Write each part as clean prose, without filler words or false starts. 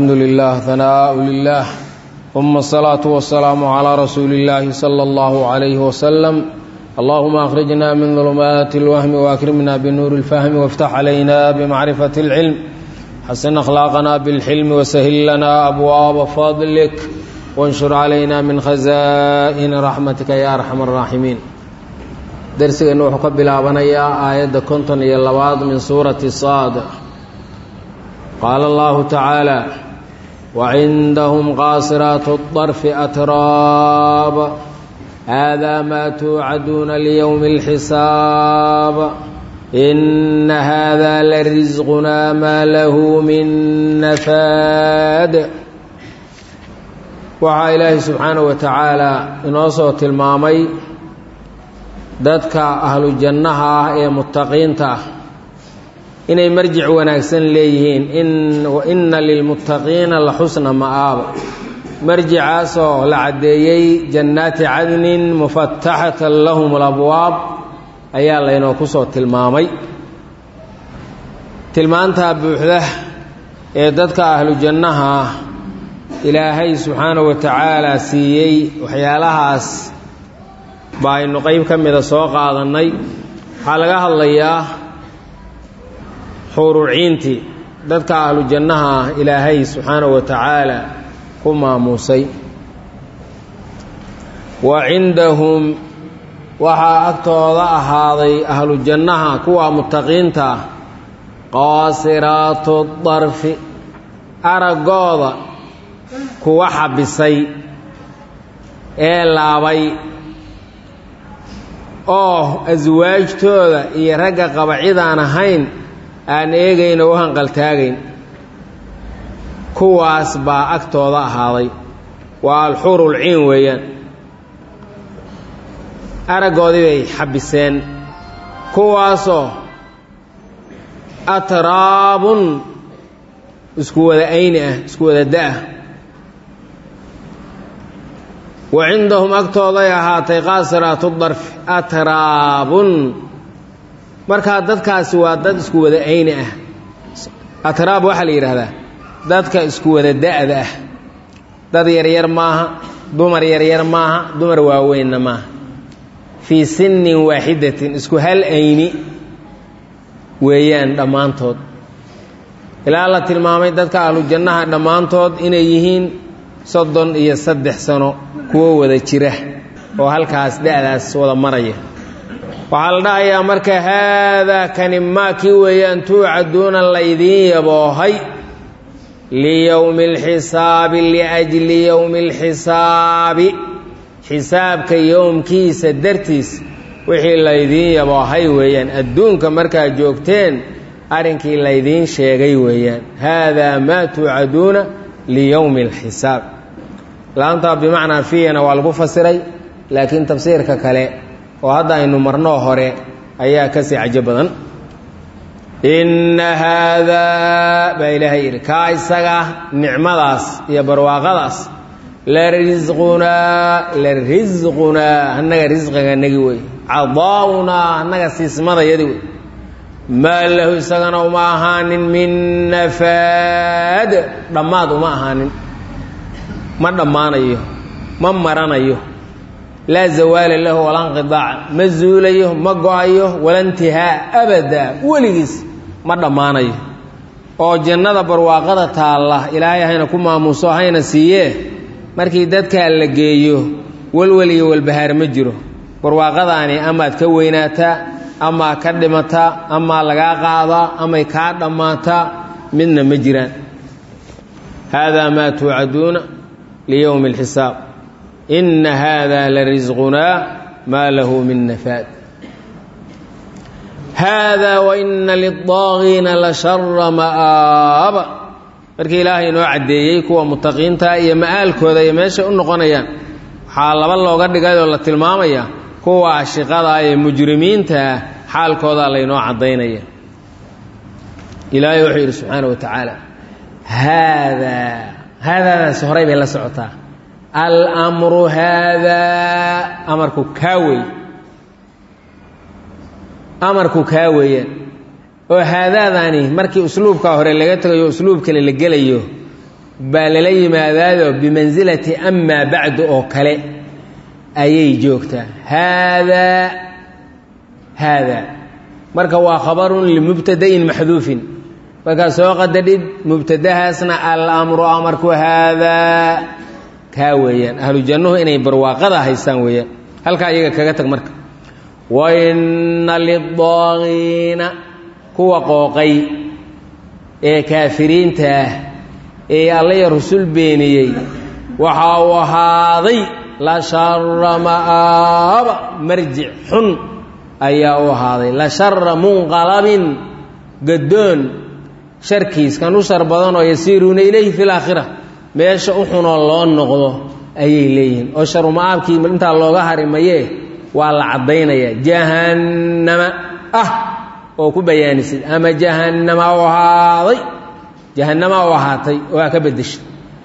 الحمد لله ثناء لله ثم الصلاة والسلام على رسول الله صلى الله عليه وسلم. اللهم أخرجنا من ظلمات الوهم وأكرمنا بنور الفهم وافتح علينا بمعرفة العلم حسن أخلاقنا بالحلم وسهل لنا أبواب فضلك وانشر علينا من خزائن رحمتك يا أرحم الراحمين. درسنا نوح قبل أبنيا آية كنتن يلواد من سورة صاد. قال الله تعالى: وعندهم قاصرات الطرف أتراب هذا ما توعدون ليوم الحساب إن هذا لرزقنا ما له من نفاد. وحا إلهي سبحانه وتعالى إنوصو تلمامي دادك أهل الجنة يا متقين inay marjic wanaagsan leeyihiin inna lilmuttaqiina la xusna ma'aab. marjicaasoo la caddeeyey jannaati cadnin mufattaxatan lahum alabwaab ayaa laynoo ku soo tilmaamay. tilmaantaa buuxda ee dadka ahlu jannaha ilaahay subxaanahu wa tacaala siiyey waxyaalahaas baa aynu qayb ka mida soo qaadannay. waxaa laga hadlayaa xuruuciintii dadka ahlu jannaha ilaahay subxaanahu wa tacaala ku maamuusay. wa cindahum waxaa agtooda ahaaday ahlu jannaha kuwa muttaqiinta qaasiraatu darfi araggooda kuwa xabisay ee laabay oo aswaajtooda iyo ragga qaba cidaan ahayn aan eegayno u hanqaltaagayn, kuwaas baa agtooda ahaaday. waa alxuurul ciin weeyaan. araggoodii bay xabiseen, kuwaasoo atraabun isku wada ayni ah, isku wada da-ah. wa cindahum agtooday ahaatay qaasiraatu darfi atraabun. markaa dadkaasi waa dad isku wada ayni ah. atraab waxaa la yidhaahdaa dadka isku wada da-da ah. dad yaryar maaha, dumar yaryar maaha, dumar waaweynna maaha. fii sinnin waaxidatin, isku hal ayni weeyaan dhammaantood. ilaa la tilmaamay dadka ahlu jannaha dhammaantood inay yihiin 33 sano kuwo wada jira oo halkaas da-daas wada maraya. waxaa la dhahayaa marka haadaa kani maakii weeyaan tuucaduuna laydiin yaboohay liyowmi alxisaabi liajli yowmi alxisaabi, xisaabka yowmkiisa dartiis wixii laydiin yaboohay weeyaan. adduunka markaad joogteen arrinkii laydiin sheegay weeyaan. haadaa maa tuucaduuna liyowmi alxisaab. laantaa bimacnaa fiihina waa lagu fasiray, laakiin tafsiirka kale oo hadda aynu marnoo hore ayaa ka sii cajo badan. inna haadaa baa ilaahay yidhi kaa isaga nicmadaas iyo barwaaqadaas larisqunaa annaga risqiganagi wey, cadaaunaa annaga siismadayadi wey. maa lahu isagana uma ahaanin min nafaad, dhammaad uma ahaanin. ma dhammaanayo, ma maranayo. laa zawaala lahu walaa inqidaac, ma zuulayo, ma go-ayo, wala intihaa abada, weligiis ma dhammaanayo. oo jannada barwaaqada taalla ilaahay hayna ku maamuuso hayna siiyee markii dadkaa la geeyo walwal iyo walbahaar ma jiro. barwaaqadaani amaad ka weynaataa, amaa ka dhimataa, amaa lagaa qaadaa, amay kaa dhammaataa, midna ma jiraan. haadaa maa tuucaduuna liyowmi alxisaab inna haadaa larisqunaa maa lahu min nafaad. haadaa waina lildaagiina la shara ma'aaba. markii ilaahay inoo caddeeyey kuwa muttaqiinta iyo ma'aalkooda iyo meeshay u noqonayaan, waxaa laba looga dhigayoo la tilmaamaya kuwa ashiqada ee mujrimiintaa xaalkoodaa laynoo caddaynaya. ilaahay wuxuu yidhi subxaana wa tacaala haadaadaas horay bay la socotaa. almru haadaa, amarku kaa wey, amarku kaa weeyaan. oo haadaadani markii usluubka hore laga tagayo usluub kale la gelayo باللي ماذا بمنزلة أما بعد أو كله أي جوكتا هذا مركا وخبر لمبتدأ محذوف مركا سوق الدليل مبتدأ أثناء الأمر أمرك هذا كاويا أهل الجنة إني برواقضة هيسان ويا هل كايا كاغتك مركا وإن للضاغين كوا قوقي كافرين تاه الله رسول بيني وهذا لا شر مآب مرجع حن أيها هذا لا شر منقلب قدون شركيس كانوا شربان ويسيرون إليه في الآخرة ما يشأحنا الله النقضة أي إليه وشر مآب كي من أنت الله غهر ميه وعلى عضينا جهنم وكبيانس أما جهنم وهذا جهنم وهاتي وكبدش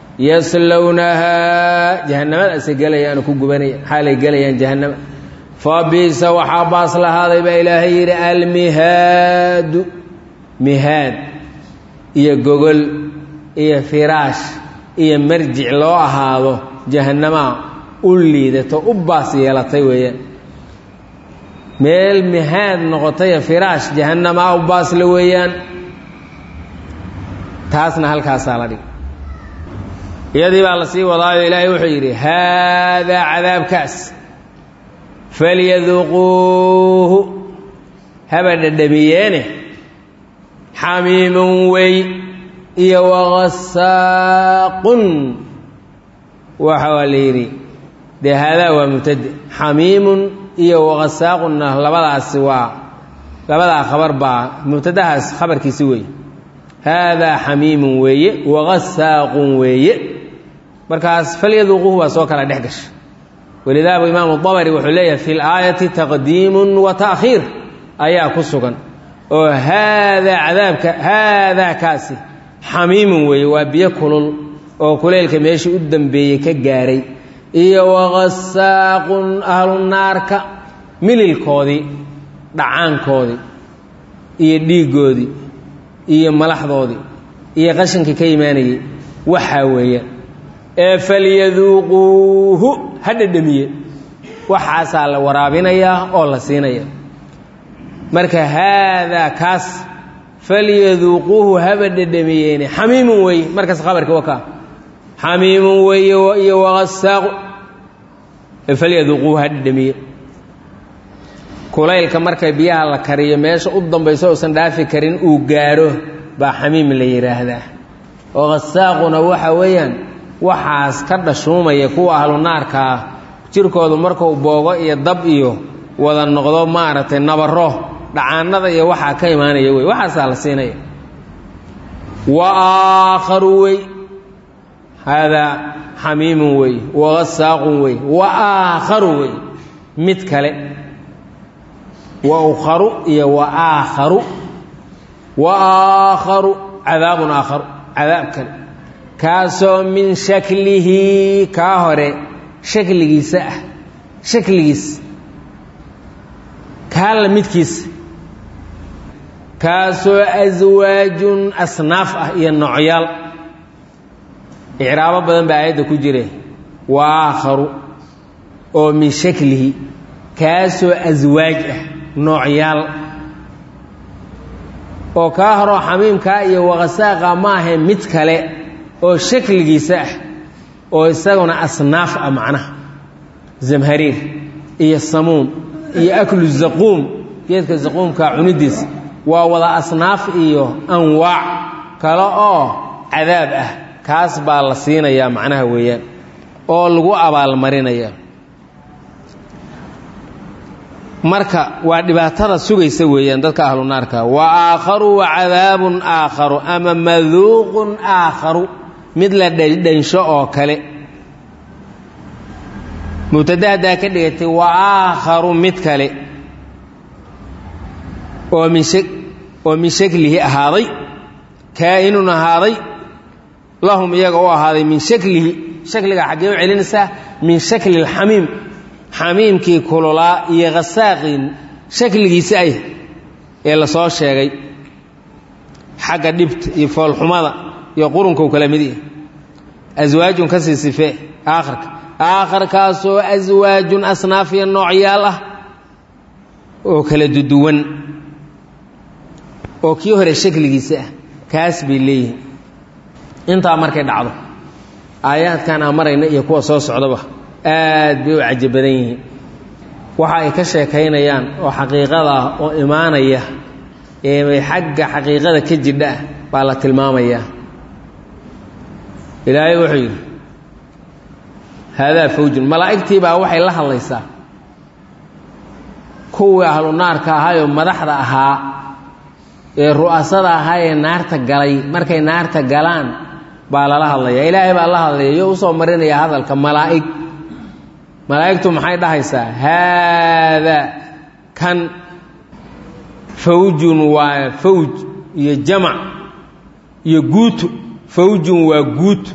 يصلونها جهنم أسجليان كوجبانية حالي جليان جهنم فبئس وحباس لهذا بإلهي المهاد مهاد إيه جوجل إيه فراش إيه مرجع له هذا جهنم أولي ذا تأباس يلطي ويا ميل مهاد نغطية فراش جهنم أباس لويان تاسنا هالكاسالة دي يدي بالله وضاء إلهي وحيري هذا عذاب كأس فليذوقوه هبد الدبيانه حميم وي وغساق وحواليري ده هذا هو مبتدئ حميم وغساق لبدا السواء لبدا خبر با مبتدأ خبر كيسوي هذا حميم وي وغساق وي مركز فليذوقوه وسوك على دحقش ولذا إمام الطبري وحليه في الآية تقديم وتأخير أيها كسوكا وهذا عذابك هذا كاسي حميم وي وبيكل وكليل كميشي قدام بيك جاري وغساق أهل النار من الكودي دعان كودي ديقودي ملحظودي قشنك كيماني وحاوية فليذوقوه هذا الدمية وحاسا لورابينيا أو لسينيا مركا هذا كاس فليذوقوه هذا الدمية حميم وي مركز خبرك وكا حميم وي وغساق فليذوقوه هذا الدمية كليل كمركا بيها لكريه ماشا قدام بيسو سندافي كرين وقاروه با حميم اللي يراهده وغساقنا وحويا waxaas ka dhashuumaya kuwa ahlu naarka jirkoodu markuu boogo iyo dab iyo wada noqdo maartay nabaro dhacaanada iyo waxa ka iimaanaya way waxa la siinaya wa aakharu way hada hamim way wa ghasaqun way wa aakharu way mid kale wa akharu iyo wa aakharu adabun aakharu adab kale كاسو من شكله كاهره شكليسا شكليس كال مدكيس كاسو ازواج اصناف يا نوعيال اعراب بدن بايده كجيره واخر او من شكله كاسو ازواج نوعيال او كاهره حميم كا iyo waqasaaqa ma ahe mid kale oo shakligiisa oo isaguna asnaaf macna zamhariir iyo samuum iyo aklu zaqum geedka zaqumka cunidiis waa wada asnaaf iyo anwaac kala oo cadaab ah kaas baa la siinaya macnaha weeyaan oo lagu abaal marinaya marka waa dhibaatada sugaysa weeyaan dadka ahlu naarka wa aakharu wa cadaabun aakharu ama madhuuqun aakharu mid la dhansho oo kale mubtadaada ka dhigtay wa aakharu mid kale oo min shaklihi ahaaday kaa'inun ahaaday lahum iyaga oo ahaaday min shaklihi shakliga xagee u celinaysaa min shakli alxamiim xamiimkii kululaa iyo ghasaaqin shakligiisa ay ee la soo sheegay xagga dhibta iyo foolxumada iyo qurunka kala mid aswaajun ka sii sifee aakharkaasoo aswaajun asnaaf iyo noocyaal ah oo kala duduwan oo kii hore shakligiisa ah kaas bay leeyihiin intaa markay dhacdo aayaadkan aan marayna iyo kuwa soo socdaba aad bay u cajab badan yihiin waxa ay ka sheekaynayaan oo xaqiiqada ah oo imaanaya ee xagga xaqiiqada ka jidha baa la tilmaamayaa ilaahay wuxuu yidhi haadaa fawjun malaa'igtii baa waxay la hadlaysaa kuwii ahlu naarka ahaayoo madaxda ahaa ee ru'asada ahaa ee naarta galay markay naarta galaan baa lala hadlaya ilaahay baa la hadlaya iyo usoo marinaya hadalka malaa'igtu maxay dhahaysaa haadaa kan fawjun waa fawj iyo jamac iyo guutu fawjun waa guutu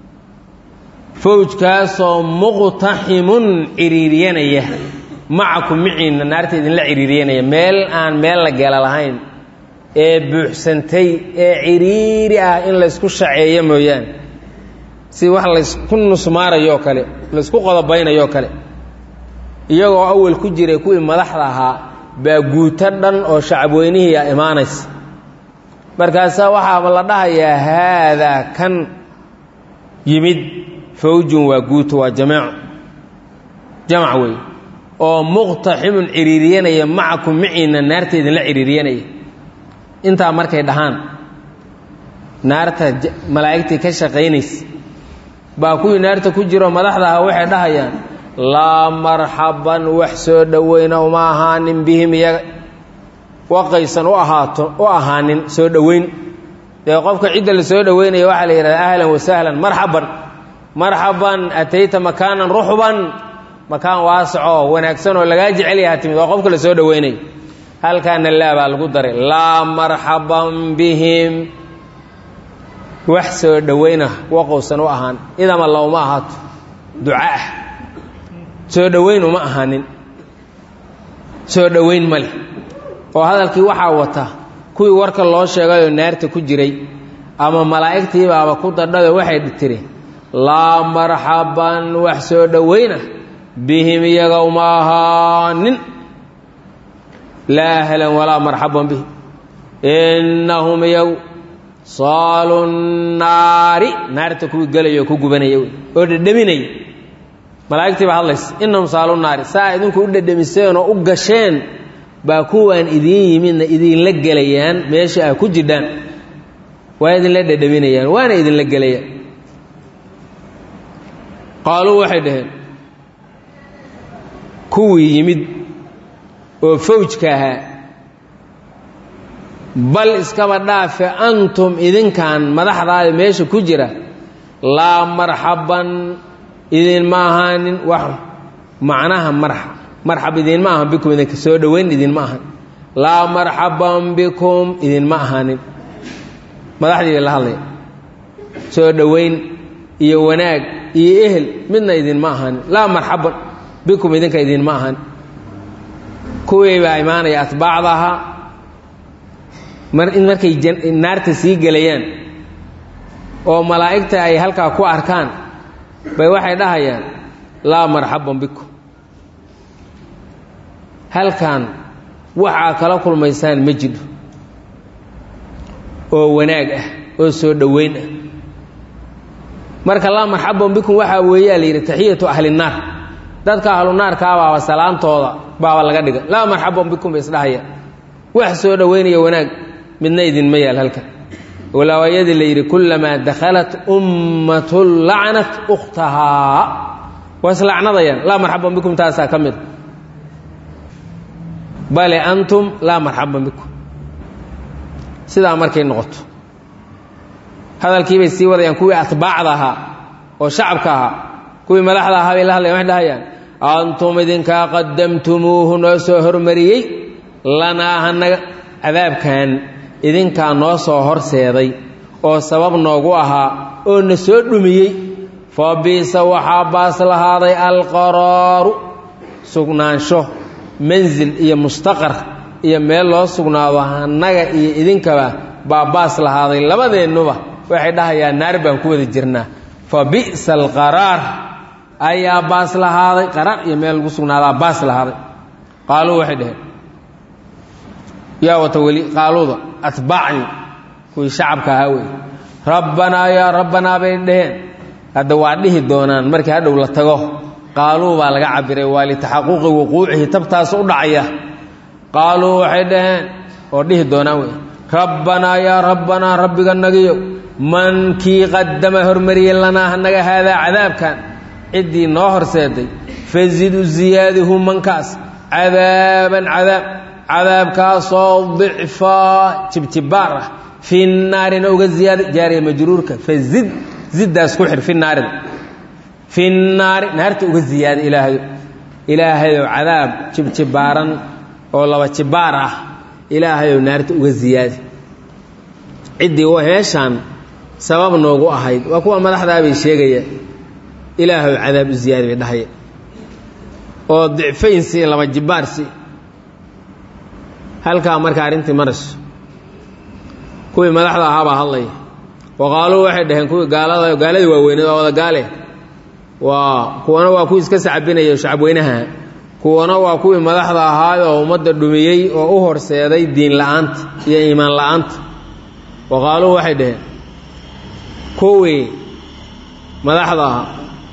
fawjkaasoo muqtaximun ciriiriyanaya macakum miciinna naarta idinla ciriiriyanaya meel aan meel la gala lahayn ee buuxsantay ee ciriiri ah in laysku shaceeyo mooyaane si wax laysku nusmaarayoo kale laysku qodobaynayoo kale iyagoo awal ku jiray kuwii madaxda ahaa baa guuto dhan oo shacabweynihii a imaanaysa markaasaa waxaaba la dhahayaa haadaa kan yimid fawjun waa guuto waa jamac wey oo muqtaximun ciriiriyanaya macakum miciinna naarta idinla ciriiriyanaya intaa markay dhahaan naarta malaa'igtii ka shaqaynaysa baa kuwii naarta ku jiro madaxda ahaa waxay dhahayaan laa marxaban wax soo dhoweyna uma ahaanin bihim iyaga waqaysan u ahaanin soo dhoweyn dee qofka cidda la soo dhoweynaya waxaa la yidhahda ahlan wasahlan marxaban atayta makaanan ruxban makaan waasaco wanaagsan oo lagaa jecel yaha timid waa qofka la soo dhoweynaya halkaana laa baa lagu daray laa marxaban bihim wax soo dhoweyna waqowsan u ahaan idama lowma ahaato ducaah soo dhoweyn uma ahaanin soo dhoweyn ma leh oo hadalkii waxaa wata kuwii warka loo sheegayoo naarta ku jiray ama malaa'igtii baaba ku dadhayo waxay tiri laa marxaban wax soo dhoweyna bihim iyaga uma ahaanin laa ahlan walaa marxaban bihim innahum iyagu saalu naari naarta kuwii gelaya oo ku gubanaya oo dhedhaminaya malaa'igtii baa hadlaysa innahum saalu naari saa idinku u dhedhamiseen oo u gasheen baa kuwaan idiin yimidna idinla gelayaan meesha ah ku jidhaan waa idinla dhedhaminayaan waana idinla gelayaan qaaluu waxay dhaheen kuwii yimid oo fawjka ahaa bal iskaba dhaafe antum idinkan madaxdaada meesha ku jira laa marxaban idinma ahaanin wax macnaha marxab idinma ahan bikum idinka soo dhoweyn idinma ahan laa marxaban bikum idinma ahaanin madaxdii la hadlaya soo dhoweyn iyo wanaag iyo ehel midna idinma ahaanin laa marxaban bikum idinka idinma ahan kuwii baa imaanaya atbaacda ahaa markay naarta sii gelayaan oo malaa'igta ay halkaa ku arkaan bay waxay dhahayaan laa marxaban bikum halkan waxaa kala kulmaysaan ma jidho oo wanaag ah oo soo dhoweyn ah marka laa marxaban bikum waxaa weeyaa la yidhi taxiyatu ahli naar dadka ahlu naarkaa baaba salaantooda baaba laga dhiga laa marxaban bikum bay isdhahayaan wax soo dhoweynaya wanaag midna idinma yaal halkan walaawayadii la yidhi kullamaa dakhalat ummatun lacnat ukhtahaa waa islacnadayaan laa marxaban bikum taasaa ka mida bale antum laa marxaban bikum sidaa markay noqoto hadalkiibay sii wadayaan kuwii atbaacda ahaa oo shacabka ahaa kuwii madaxda ahaa bay la hadlayan waxay dhahayaan antum idinkaa qadamtumuuhu noo soo hormariyey lanaa hanaga cadaabkan idinkaa noo soo horseeday oo sabab noogu ahaa oo na soo dhumiyey fa biisa waxaa baas lahaaday alqaraaru sugnaansho mansil iyo mustaqar iyo meel loo sugnaado annaga iyo idinkaba baa baas lahaaday labadeennuba waxay dhahayaan naar baan ku wada jirnaa فبئس القرار أي باس لهذا قرار يميل قصنا هذا باس لهذا قالوا وحده يا وتولي قالوا أتبعني كل شعب كهوي ربنا يا ربنا بينهن هذا وعده دونان مركي هذا ولا تجاه قالوا بالغ عبره ولتحقق وقوعه تبتا صدعيه قالوا وحده وده دونان ربنا يا ربنا ربك النجيو من كي قدم هرمري لنا هنجا هذا عذاب كان عدي نهر سيدي فزيد الزياده من كاس عذابا عذاب كاس ضعفا تبتباره في النار نوجد زيادة جاري مجرورك فزد زد اسكحر في النار نار توجد زيادة إلهي عذاب تبتبارا والله تباره إلهي نار توجد زيادة عدي وهيشان سبب نوجو أحد وكوا ما لحد أبي شيء إلهي عذاب زيادة بدحية وضعفين سي لما جبار سي هل كأمر كارنت مرش كوي مدحدا هابا هالله وقالوا واحد دهن كوي قالوا وين ولا قاله وكونا وكوي iska sacbinayo shacabweynaha kuwana waa kuwi madaxda ahaa oo umada dhumiyay oo u horseeday diin la'aanta iyo iimaan la'aanta وقالوا واحد دهن كوي مدحدا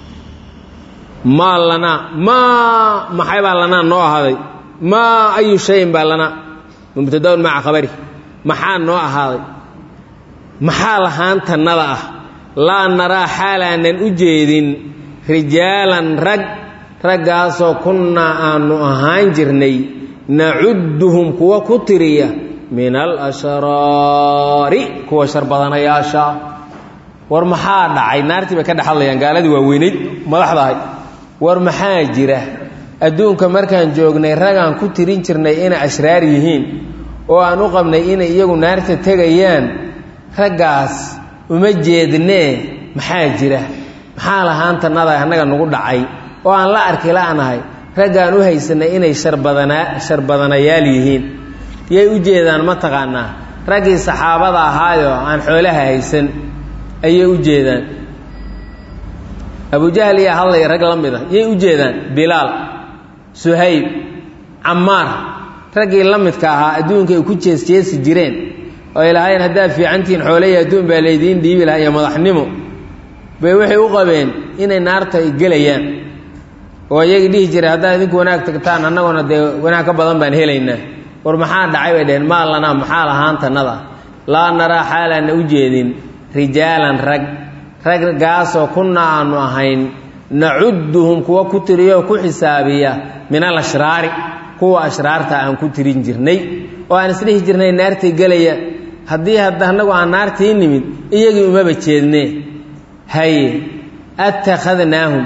ما لنا ما حيبا لنا نوع هذا ما أي شيء بالنا مبتدأ مع خبره محال نوع هذا محال هانت النضع لا نرى حالا أن أجيد رجالا رقاصوا كنا أن أهانجرني نعدهم كوا كترية من الأشرار كوا شربضنا يا شاء ورمحاد عي نارتي بكده حليان قال لي وويني ما لحظة ورمحاجرة أدونك مركان جوجني رجعن كترين شرني إنا أشرار يهين وأنو قمني إنا يجو نارتي تجيان رجاس ومجدني محاجرة محالها أنت النظر هنجا نقول عي وأن لا أركلا أنا هاي رجعن وهيسنا إنا شربضنا ياليهين يوجدان ما تقعنا رجع صحابة هايو عن حولها هيسن أي وجدان أبو جهل يا الله رجل لمده يي وجدان بلال سهيب عمار رجل لمد كها أدونك يكوتشيس جيس جيرين وإلهين هدا في عنتين حولي أدون باليدين دي بلا يا مضحنمو بيوحي وقبين إن النار تيجليان ويجديه جري هدا ذيك وناك تكتان أنا وناك بدن بين هيلينا ورمحان دعيبه دين ما لنا محال هانت النظر لا نرى حالا وجدين رجالا رج قاسوا كنا أنوهين نعدهم كوا كتريو كحسابية من الأشرار كوا أشرار تأم كترين جرني وأنا سليه جرني نار تجلية هدي هذا عن نار تينمين يجي ما بتشيدني هاي اتخذناهم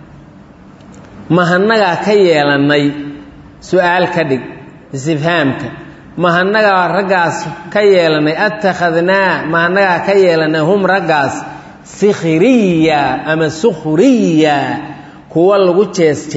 ما هنجا كيالني سؤال كدق استفهامك ما هنجا رجاس كيالني اتخذنا ما هنجا كيالنا هم رجاس سخرية أما سخرية كوا لغو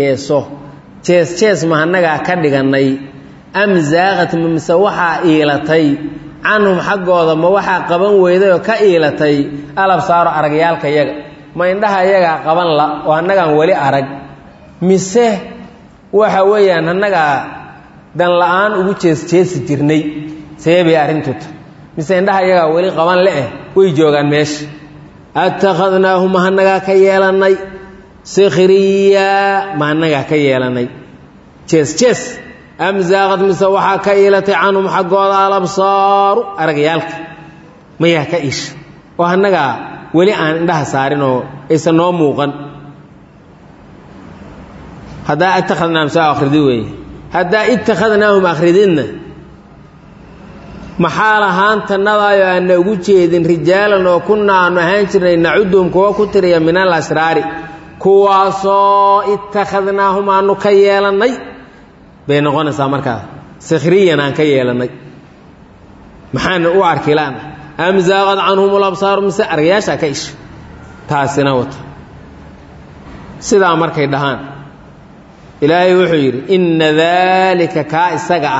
تشيس ما هنجا كدقني أم زاغت ممسوحة إيلتي عنهم حقودا ما waxa qaban weeday ka eelatay alab saaro aragyaalka iyaga ma indhaha iyaga qaban la oo anagaan wali arag mise waxa weeyaan anaga dan la'aan ugu jees jirnay seebay arintu mise indhaha iyaga wali qaban la way joogan meesha attakhadnaahum anaga ka yeelanay sikhriya ma anaga ka yeelanay jees أم زاغت مسوحة كيلة عنهم حقودا الأبصار أرجيالك ما يحكيش وهنجا ولي عندها صارينه إسنو موقن هذا اتخذنا مساء آخر دوي هذا اتخذناهم آخردين محالها أنت النظايا أن وجهدين رجالا وكنا نهانشرين نعدهم كوا كتريا من الأسرار كواسو اتخذناهم أنو كيالا بين غنا سامركا سخريا أن كيالني محن أوعر كلام أم زاغت عنهم الأبصار مسأر ياشا كيش تاسنوت سيدا مركا يدهان إلهي وحير إن ذلك كائسقعة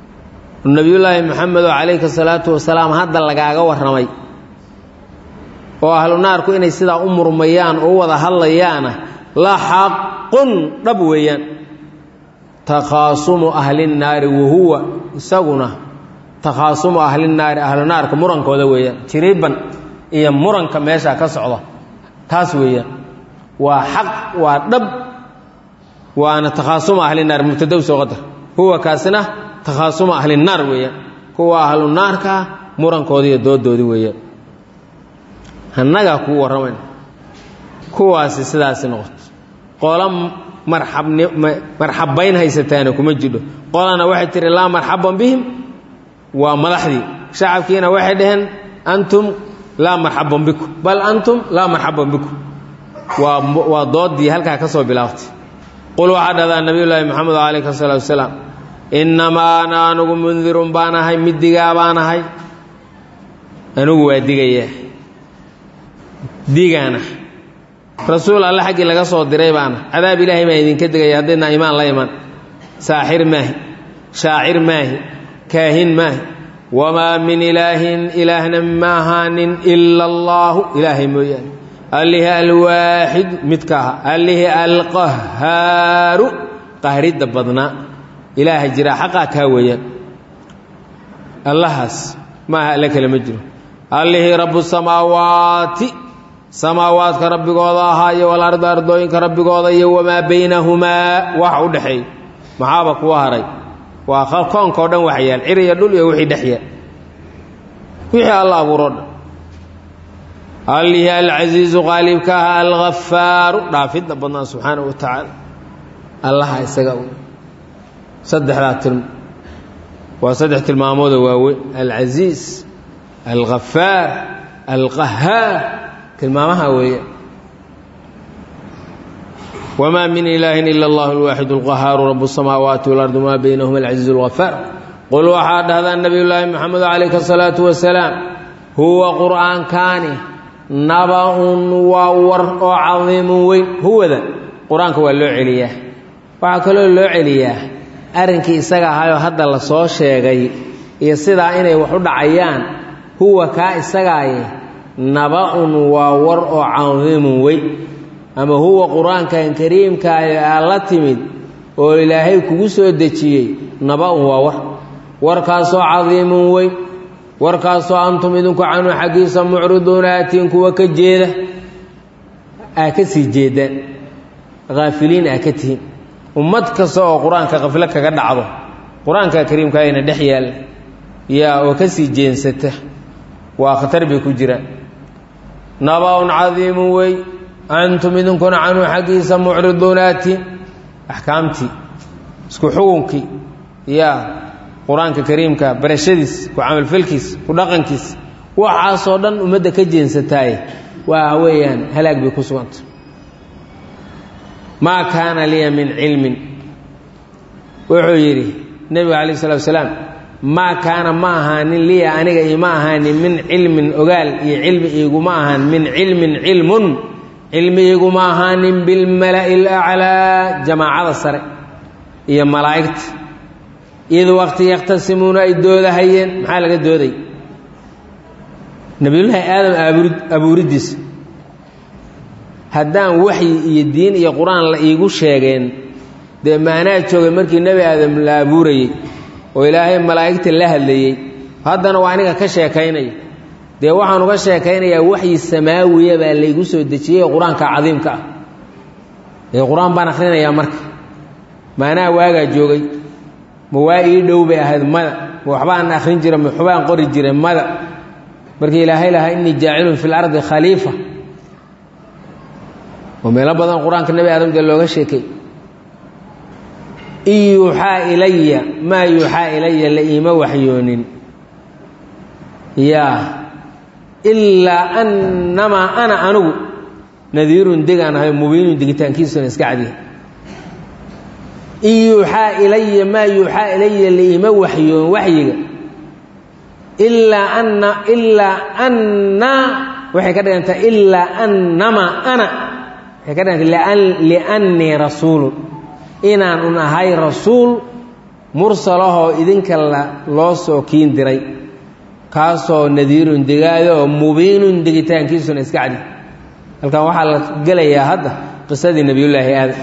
النبي الله محمد عليه الصلاة والسلام هذا اللقاء ورمي oo ahlu naarku inay sidaa u murmayaan oo wada hadlayaana la xaqun dhab weeyaan takhaasumu ahli nnaari wahuwa isaguna takhaasumu ahli nnaari ahlu naarka murankooda weeyaan jiriban iyo muranka meesha ka socda taas weeyaan waa xaq waa dhab waana takhaasumu ahli nnaar mubtadaw soo qadar huwa kaasina takhaasumu ahli nnaar weeyaan kuwa ahlu naarka murankooda iyo doodoodii weeyaan annagaa kuu warramayn kuwaasi sidaasi noqoto qola marxabayn haysataana kuma jidho qolana waxay tihi laa marxaban bihim waa madaxdii shacabkiina waxay dhaheen antum laa marxaban bikum bal antum laa marxaban bikum waa doodii halkaa ka soo bilaabtay qul waxaa dhahdaa nabiyullaahi maxamed calayhi salaatu wasalaam innamaa ana anugu mundirun baan ahay mid digaa baan ahay anugu waa digayaa digaana rasuul alle xaggii laga soo diray baana cadaab ilaahay baan idinka digaya haddaydna imaan la iman saaxir maahi shaacir maahi kaahin maahi wamaa min ilaahin ilaahna ma ahaanin ila allaahu ilaahay mooyaane allihi alwaaxid midka aha allihi alqahaaru qahridda badnaa ilaahay jiraa xaqaa kaa weeyaan allahaas maaha alle kale ma jiro allihii rabu samaawaati samaawaadka rabbigooda ahaa iyo walardi ardooyinka rabbigooda iyo wamaa baynahumaa wax u dhexeey maxaaba kuwa haray waa koonkao dhan wax yaal cir iyo dhul iyo wixii dhex yaal wixii alla abuuroo dhan allihii alcasiizu qaalibka aha alghafaaru dhaafidda badnaa subxaanahu wa tacaala allaha isaga saddexdaa waa saddex tilmaamooda waaweyn alcasiiz alghafaar alqahaar tilmaamaha weeye wamaa min ilaahin ila allahu alwaaxidu alqahaaru rabu samaawaati walardi wamaa baynahuma alcasiizu alghafaar qul waxaa dhahdaa nabiyullaahi maxamed calayhi asalaatu wasalaam huwa qur'aankaani naba-un waa war oo cadiimun weyn huwada qur-aanka waa loo celiyaa waxaa kaloo loo celiyaa arrinkii isaga ahayoo hadda la soo sheegay iyo sidaa inay wax u dhacayaan huwa kaa isagaaye naba-un waa war oo cadiimun weyn ama huwa qur-aankan kariimkaayo aa la timid oo ilaahay kugu soo dejiyey naba-un waa warkaasoo cadiimun weyn warkaasoo antum idinku canhu xaggiisa mucriduuna aatiin kuwa ka jeeda aa ka sii jeedaan haafiliin aa ka tihiin ummad kasta oo qur-aanka qaflo kaga dhacdo qur-aanka kariimka ayna dhex yaalla yaa oo ka sii jeensata waa khatar bay ku jiraan naba-un cadiimun wey antum idinkuna canhu xaggiisa mucriduuna aatiin axkaamtii isku xukunkii yaa qur-aanka kariimka barashadiis ku camalfalkiis ku dhaqankiis waxaasoo dhan ummadda ka jeensataaye waa weeyaan halaag bay ku suganta maa kaana liya min cilmin wuxuu yidhi nebigu calayh isalaatu wasalaam maa kaana ma ahaanin liya aniga ima ahaanin min cilmin ogaal iyo cilmi iguma ahaan min cilmin cilmun cilmi iguma ahaanin bilmala'i alaclaa jamaacada sare iyo malaa'igta id waqti yakhtasimuuna ay doodahayeen maxaa laga dooday nebiyullaahi aadam abuuriddiisa haddaan waxyi iyo diin iyo qur-aan la iigu sheegeen dee maanaa joogay markii nebi aadam la abuurayey oo ilaahay malaa'igta la hadlayey haddana waa aniga ka sheekaynaya dee waxaan uga sheekaynayaa waxyi samaawiya baa laygu soo dejiyey oo qur-aanka cadiimka ah ee qur-aan baan akhrinayaa marka maanaa waagaa joogay ma waa ii dhow bay ahayd mada ma waxbaan akhrin jira ma waxbaan qori jiray mada markii ilaahay lahaa innii jaacilun fi lardi khaliifa oo meelo badan qur-aanka nebi aadam dee looga sheekay in yuuxaa ilaya maa yuuxaa ilaya la iima waxyoonin yaa ilaa annamaa ana anigu nadiirun degaan ahay mubiinun digitaankiisuna iska cadiya in yuuxaa ilaya maa yuuxaa ilaya liima waxyoon waxyiga ilaa anna waxay ka dhigantahay ilaa annamaa ana waxay ka dhigantay liannii rasuulun inaan un ahay rasuul mursalahoo idinka loo soo kiin diray kaasoo nadiirun digaado mubiinun digitaankiisuna iska cadi halkan waxaa la gelayaa hadda qisadii nabiyullaahi aadam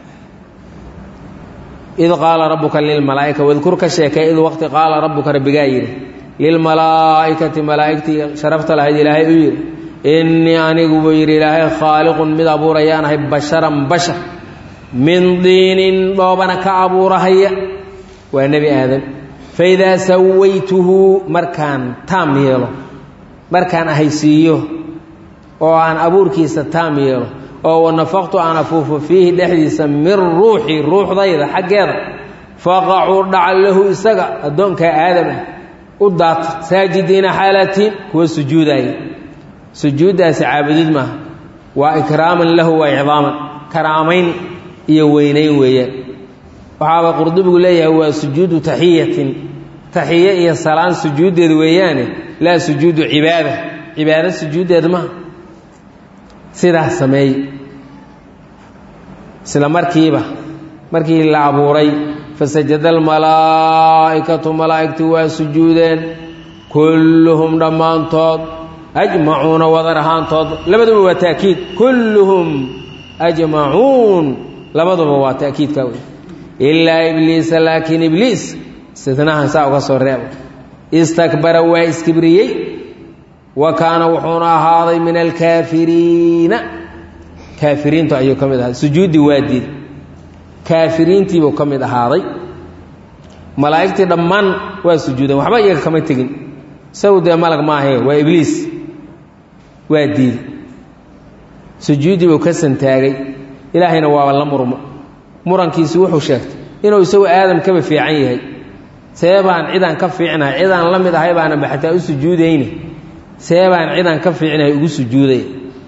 id qaala rabbuka lilmalaa'ika wadkur ka sheekay id waqti qaala rabbuka rabbigaa yidhi lilmalaa'ikati malaa'igtii sharafta lahayd ilaahay u yidhi innii anigu buu yidhi ilaahay khaaliqun mid abuurayaan ahay basharan bashar min diinin dhoobana ka abuurahaya waa nebi aadam faidaa sawaytuhu markaan taam yeelo markaan ahaysiiyo oo aan abuurkiisa taam yeelo oo wanafaqtu aan afuufo fiihi dhexdiisa min ruuxii ruuxdayda xaggeeda faqacuu dhaca lahu isaga addoonkaa aadam ah u daata saajidiina xaalatiin kuwa sujuudaya sujuuddaasi caabudid maaha waa ikraaman lahu waa icdaaman karaamayn iyo weynayn weeyaan waxaaba qurdubigu leeyahay waa sujuudu taxiyatin taxiye iyo salaan sujuuddeed weeyaane laa sujuudu cibaada cibaado sujuuddeed maaha sidaas sameey isla markiiba markii la abuuray fasajada almalaa'ikatu malaa'igtii waa sujuudeen kulluhum dhammaantood ajmacuuna wadar ahaantood labaduba waa ta'kiid kulluhum ajmacuun labaduba waa ta'kiidka wey ilaa ibliisa laakiin ibliis istinahan saa uga soo reebo istakbara waa iskibriyey wa kaana wuxuuna ahaaday min alkaafiriina kaafiriintu ayuu ka mid ahaa sujuuddii waa diiday kaafiriintiibuu ka mid ahaaday malaa'igtii dhammaan waa sujuudeen waxba iyaga kama tegin isagu dee malag maahae waa ibliis waa diiday sujuuddii buu ka santaagay ilaahayna waaba la murmo murankiisi wuxuu sheegtay inuu isagu aadam kaba fiican yahay see baan cidaan ka fiicnahay cidaan la mid ahay baana baxataa u sujuudayne see baan cidaan ka fiicnahay ugu sujuuday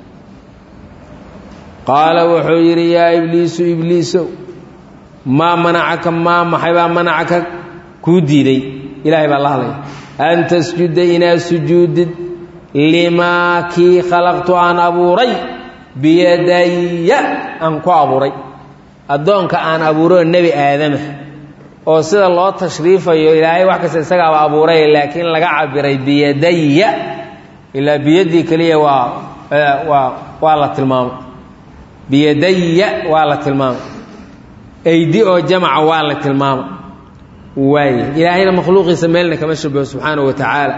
qaala wuxuu yidhi yaa ibliisu ibliisow maa manacaka maa maxay baa manacaka kuu diiday ilaahay baa la hadlaya an tasjuda inaad sujuudid limaa kii khalaqtu aan abuuray biyadaya aan ku abuuray addoonka aan abuuroo nebi aadama oo sida loo tashriifayo ilaahay wax kasta isagaaba abuuray laakiin laga cabiray biyadaya ilaa biyaddii keliya waa la tilmaamay biyadaya waa la tilmaamay aydi oo jamaca waa la tilmaamay waaye ilaahayna makhluuqiisa meelna kama shabaho subxaanahu wa tacaala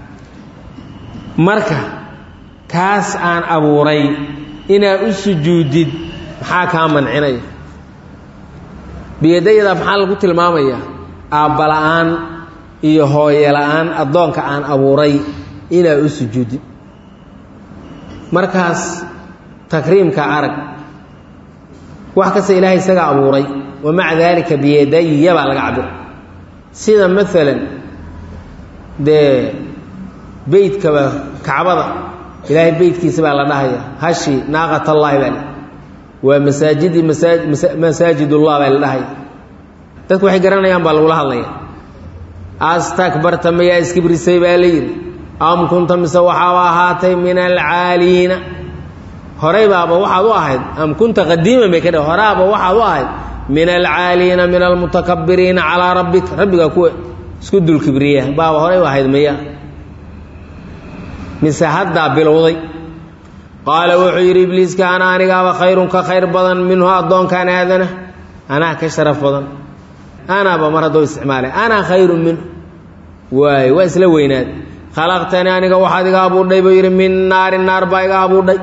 marka kaas aan abuuray inaad u sujuudid maxaa kaa mancinaya biyadayada maxaa lagu tilmaamayaa aabbala-aan iyo hooyela-aan addoonka aan abuuray inaad u sujuudid markaas takriimka arag wax kasta ilaahay isagaa abuuray wa maca daalika biyadaya baa laga cabira sida maalan dee beydkaba kacbada ilaahay beydkiisa baa la dhahaya hashi naaqatallaahi baa le waa masaajidii masaajidullah baa la dhahaya dadku waxay garanayaan baa lagula hadlaya astakbarta mayaa iskibrisay baa la yidhi am kunta mise waxaaba ahaatay min alcaaliina horay baaba waxaad u ahayd am kunta qadiiman bay ka dhe horaaba waxaad u ahayd min alcaaliina min almutakabiriina calaa rabbika rabbigaa kuwa isku dulkibriya baaba horay u ahayd maya mise haddaa bilowday qaala wuxuu yidhi ibliiska ana anigaaba khayrun ka khayr badan minhu addoonkaan aadana anaa ka sharaf badan anaaba mar haddoo isticmaalay anaa khayrun minhu waay waa isla weynaad khalaqtanii aniga waxaad iga abuudhay buu yidhi min naarin naar baa iga abuudhay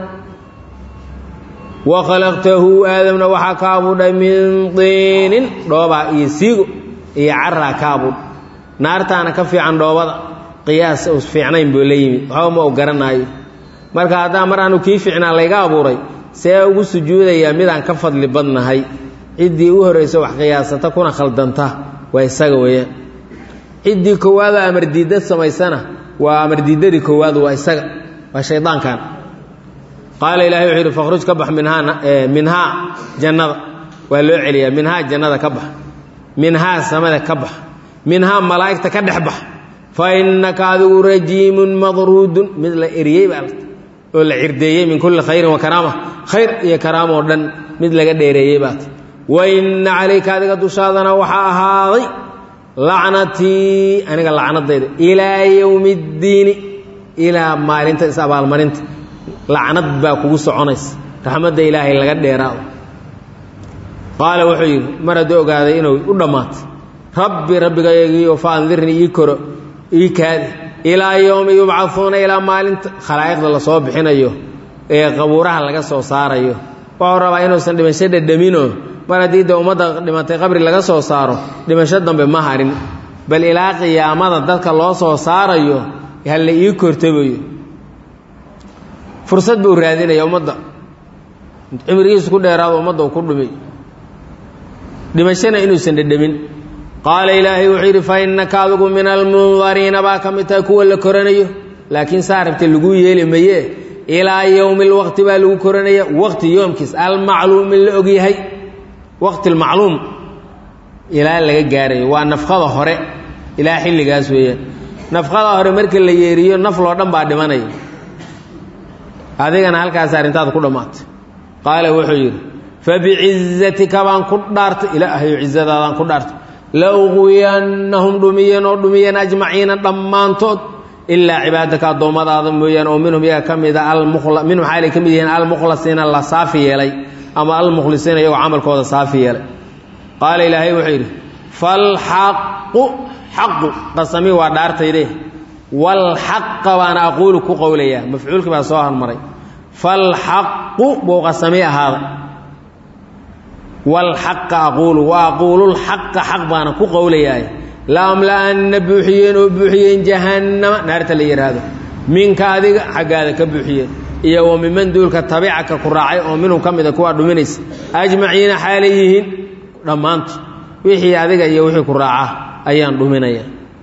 wa khalaqtahu aadamna waxaa ka abuudhay min diinin dhoobaa iyo siigo iyo caraa ka abuudh naartaana ka fiican dhoobada qiyaas us fiicnayn buu la yimid waxba ma u garanaayo marka haddaa mar aanu kii fiicnaa layga abuuray see ugu sujuudayaa midaan ka fadli badnahay ciddii u horrayso wax qiyaasata kuna khaldanta waa isaga weeyaan ciddii koowaada amardiidad samaysana waa amardiidadii koowaad waa isaga waa shaydaankan qaala ilahay wuxuu yidhi fakhruj ka bax minhaa jannada waa loo celiyaa minhaa jannada ka bax minhaa samada ka bax minhaa malaa'igta ka dhex bax fa innaka adigu rajiimun madruudun mid la eriyey baa oo la cirdeeyey min kulli khayrin wa karaama khayr iyo karaama oo dhan mid laga dheereeyey baat wa inna calayka adiga dushaadana waxaa ahaaday lacnatii aniga lacnadayda ilaa yowmi ddiini ilaa maalinta is abaalmarinta lacnad baa kugu soconaysa raxmadda ilaahay laga dheeraado qaala wuxuu yidhi mar hadduu ogaaday inuu u dhammaatay rabbi rabbigaygiiyo fa andirnii ii koro ii kaadi ilaa yowmi yubcahuuna ilaa maalinta khalaa'iqda lasoo bixinayo ee qabuuraha laga soo saarayo wuxuu rabaa inuusan dhimasho dhadhaminoo mar haddii de ummadda dhimatay qabri laga soo saaro dhimasho dambe ma harin bal ilaa qiyaamada dadka loo soo saarayo halla ii kortabayo fursad buu raadinaya ummadda cimrigiisu ku dheeraado ummadda uu ku dhumay dhimashana inuusan dhadhamin qaala ilaahay wuxuu yidhi fa innaka adigu min almundariina baa ka mid tahay kuwa la koranayo laakiin saarabta laguu yeeli maye ilaa yowmi lwaqti baa lagu koranaya waqti yoomkiis almacluumi la ogyahay waqti almacluum ilaa laga gaarayo waa nafqada hore ilaa xilligaas weeyaan nafqada hore markii la yeeriyo naf loo dhan baa dhimanaya adigana halkaas arrintaada ku dhammaatay qaala wuxuu yidhi fabicizatika baan ku dhaartay ilaahayo cizadaadaan ku dhaartay la uqwiyannahum dhumiyeen ajmaciina dhammaantood ilaa cibaadaka addoommadaada mooyaane oo minhum iyaga ka mida minhum xaalay ka mid yihiin almukhlasiina la saafi yeelay ama almukhlisiina iyagoo camalkooda saafi yeelay qaala ilaahay wuxuu yidhi falxaqu xaqu qasami waa dhaartayde walxaqa baana aquulu ku qowlayaa mafcuulkii baa soo hormaray falxaqu buu qasami ahaaday walxaqa aquulu wa aquululxaqa xaq baana ku qowlayaay laamla-anna buuxiyeen oo buuxiyeen jahannama naarta la yidhaahdo minka adiga xaggaada ka buuxiyeen iyo wa miman duulka tabicaka ku raacay oo minhum ka mida kuwaa dhuminaysa ajmaciina xaalay yihiin dhammaantu wixii adiga iyo wixii ku raaca ayaan dhuminaya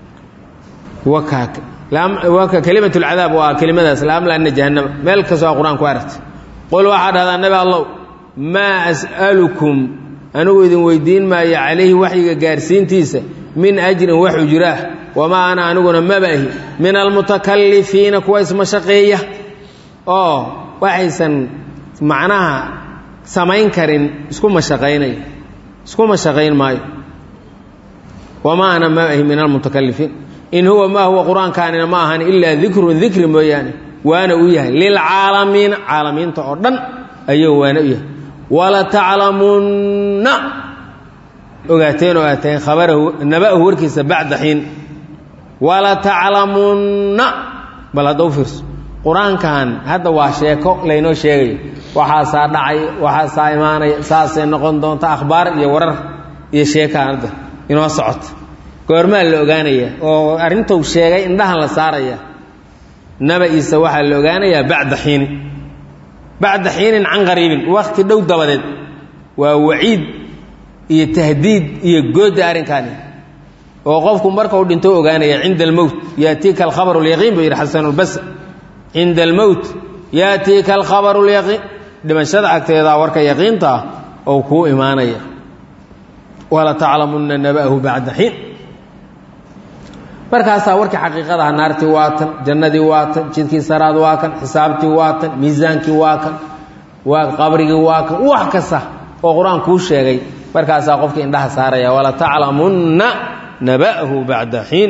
waka kelimatu lcadaab waa kelimadaas laamla-anna jahannama meel kastoo a qur-aan ku aragtay qul waxaa dhahdaa nabi allow maa as'alukum anigu idin weydiin maayo calayhi waxyiga gaarsiintiisa min ajrin wax ujraah wamaa ana aniguna mabaahi min almutakallifiina kuwa ismashaqeeya oo waxaysan macnaha samayn karin isku mashaqayn maayo wamaa ana mabaahi min almutakallifiin in huwa maa huwa qur-aankaanina ma ahan ilaa dikrun dikri mooyaane waana u yahay lilcaalamiina caalamiinta oo dhan ayuu waana u yahay walataclamunna ogaateen oo aateen khabarahu naba'ahu warkiisa bacda xiin walataclamunna bal hadda u fiirso qur-aankan hadda waa sheeko laynoo sheegayo waxaasaa dhacay waxaasaa imaanaya saasay noqon doonta akhbaar iyo warar iyo sheekaan hadda inoo socota goormaa la ogaanaya oo arrintuu sheegay indhahan la saaraya naba'iisa waxaa la ogaanayaa bacda xiinin bacda xiinin can qariibin wakhti dhow dabadeed waa waciid iyo tahdiid iyo goodda arrinkaani oo qofku marka uu dhinto ogaanaya cinda almowt yaatiika alkhabaru lyaqiin buu yidhi xasanulbasr cinda almowt yaatiika alkhabaru lyaqiin dhimashada agteedaa warka yaqiinta ah oo kuu imaanaya walataclamunna naba'ahu bacda xiin markaasaa warkii xaqiiqadaha naartii waa tan jannadii waa tan jidkii saraad waa kan xisaabtii waa tan miisaankii waa kan waa qabrigii waa kan wax kasta oo qur-aan kuu sheegay markaasaa qofkii indhaha saaraya walataclamunna naba'ahu bacda xiin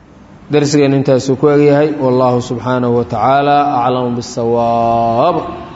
darsigeenna intaasuu ku egyahay wallahu subxaanahu wa tacaala aclamu biاsawaab